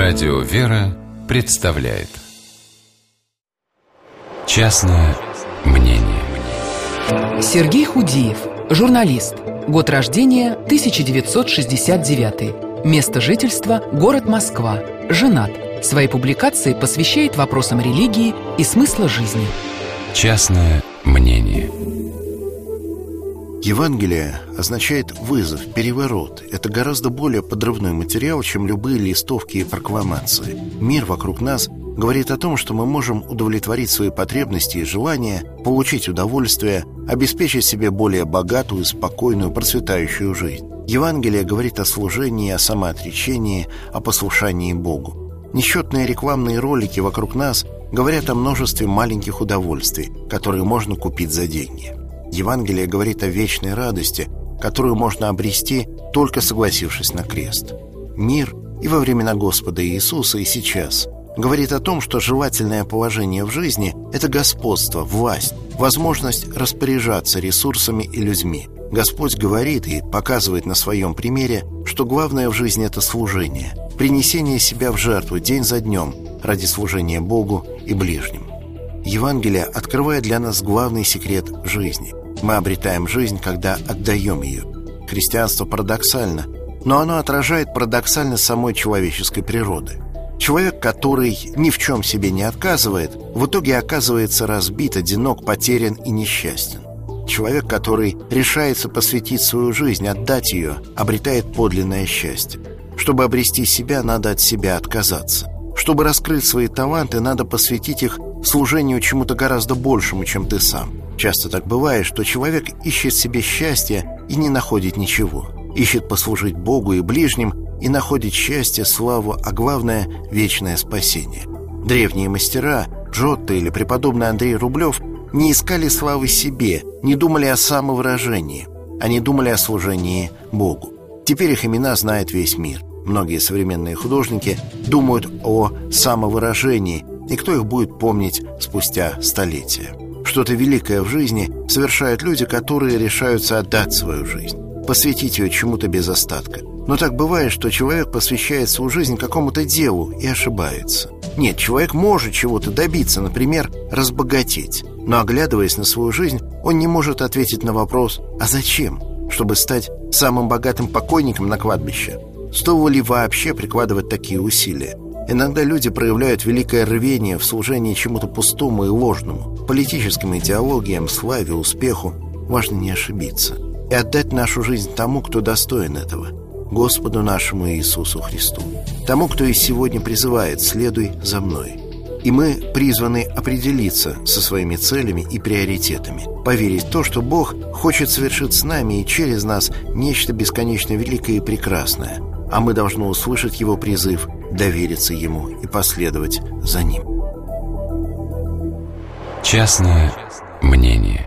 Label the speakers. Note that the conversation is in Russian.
Speaker 1: Радио «Вера» представляет «Частное мнение».
Speaker 2: Сергей Худиев, журналист. Год рождения 1969. Место жительства – город Москва. Женат. Свои публикации посвящает вопросам религии и смысла жизни.
Speaker 1: «Частное мнение».
Speaker 3: Евангелие означает вызов, переворот. Это гораздо более подрывной материал, чем любые листовки и прокламации. Мир вокруг нас говорит о том, что мы можем удовлетворить свои потребности и желания, получить удовольствие, обеспечить себе более богатую, спокойную, процветающую жизнь. Евангелие говорит о служении, о самоотречении, о послушании Богу. Несчетные рекламные ролики вокруг нас говорят о множестве маленьких удовольствий, которые можно купить за деньги. Евангелие говорит о вечной радости, которую можно обрести, только согласившись на крест. Мир и во времена Господа Иисуса, и сейчас говорит о том, что желательное положение в жизни – это господство, власть, возможность распоряжаться ресурсами и людьми. Господь говорит и показывает на своем примере, что главное в жизни – это служение, принесение себя в жертву день за днем ради служения Богу и ближним. Евангелие открывает для нас главный секрет жизни. Мы обретаем жизнь, когда отдаем ее. Христианство парадоксально, но оно отражает парадоксальность самой человеческой природы. Человек, который ни в чем себе не отказывает, в итоге оказывается разбит, одинок, потерян и несчастен. Человек, который решается посвятить свою жизнь, отдать ее, обретает подлинное счастье. Чтобы обрести себя, надо от себя отказаться. Чтобы раскрыть свои таланты, надо посвятить их служению чему-то гораздо большему, чем ты сам. Часто так бывает, что человек ищет себе счастья и не находит ничего. Ищет послужить Богу и ближним и находит счастье, славу, а главное – вечное спасение. Древние мастера, Джотто или преподобный Андрей Рублев, не искали славы себе, не думали о самовыражении. Они думали о служении Богу. Теперь их имена знает весь мир. Многие современные художники думают о самовыражении, и кто их будет помнить спустя столетия. Что-то великое в жизни совершают люди, которые решаются отдать свою жизнь, посвятить ее чему-то без остатка. Но так бывает, что человек посвящает свою жизнь какому-то делу и ошибается. Нет, человек может чего-то добиться, например, разбогатеть. Но, оглядываясь на свою жизнь, он не может ответить на вопрос «А зачем?», чтобы стать самым богатым покойником на кладбище. Стоило ли вообще прикладывать такие усилия? Иногда люди проявляют великое рвение в служении чему-то пустому и ложному, политическим идеологиям, славе, успеху. Важно не ошибиться и отдать нашу жизнь тому, кто достоин этого, Господу нашему Иисусу Христу, тому, кто и сегодня призывает «Следуй за мной». И мы призваны определиться со своими целями и приоритетами, поверить в то, что Бог хочет совершить с нами и через нас нечто бесконечно великое и прекрасное, а мы должны услышать Его призыв, довериться Ему и последовать за Ним.
Speaker 1: Частное мнение.